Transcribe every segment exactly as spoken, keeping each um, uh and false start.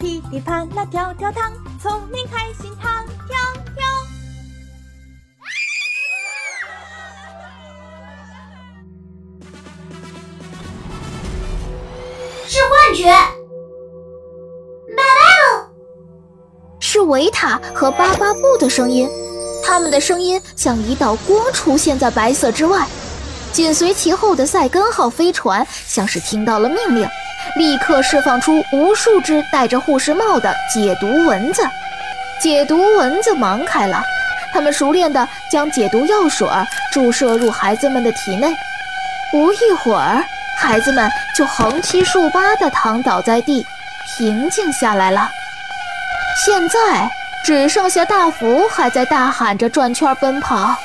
噼里啪啦跳跳糖，聪明开心糖跳跳。 是幻觉。巴巴布， 是维塔和巴巴布的声音，他们的声音像一道光出现在白色之外。紧随其后的塞根号飞船像是听到了命令，立刻释放出无数只戴着护士帽的解毒蚊子。解毒蚊子忙开了，他们熟练地将解毒药水注射入孩子们的体内。不一会儿，孩子们就横七竖八地躺倒在地，平静下来了。现在只剩下大福还在大喊着转圈奔跑。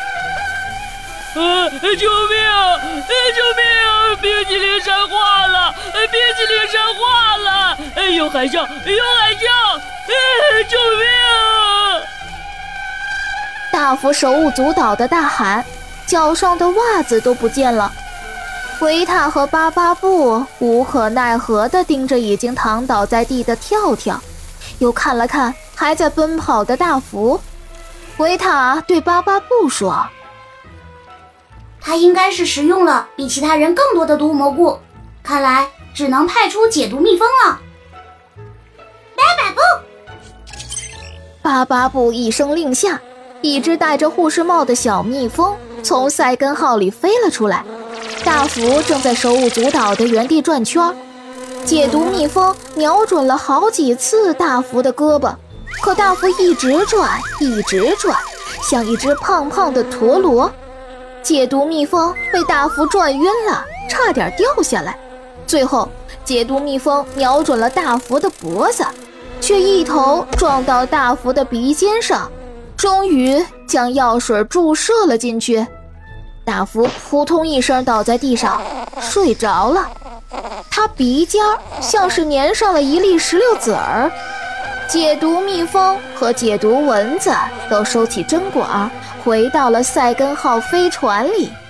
啊！救命！救命！冰淇淋山化了！冰淇淋山化了！有海啸！有海啸！救命！ 大福手舞足蹈地大喊，脚上的袜子都不见了。维塔和巴巴布无可奈何地盯着已经躺倒在地的跳跳，又看了看还在奔跑的大福。维塔对巴巴布说： 他应该是食用了比其他人更多的毒蘑菇，看来只能派出解毒蜜蜂了。巴巴布， 巴巴布一声令下，一只戴着护士帽的小蜜蜂从塞根号里飞了出来。大福正在手舞足蹈的原地转圈，解毒蜜蜂瞄准了好几次大福的胳膊，可大福一直转一直转，像一只胖胖的陀螺。解毒蜜蜂被大福转晕了，差点掉下来。最后解毒蜜蜂瞄准了大福的脖子，却一头撞到大福的鼻尖上，终于将药水注射了进去。大福扑通一声倒在地上，睡着了。他鼻尖像是粘上了一粒石榴籽儿。解毒蜜蜂和解毒蚊子都收起针管，回到了塞根号飞船里。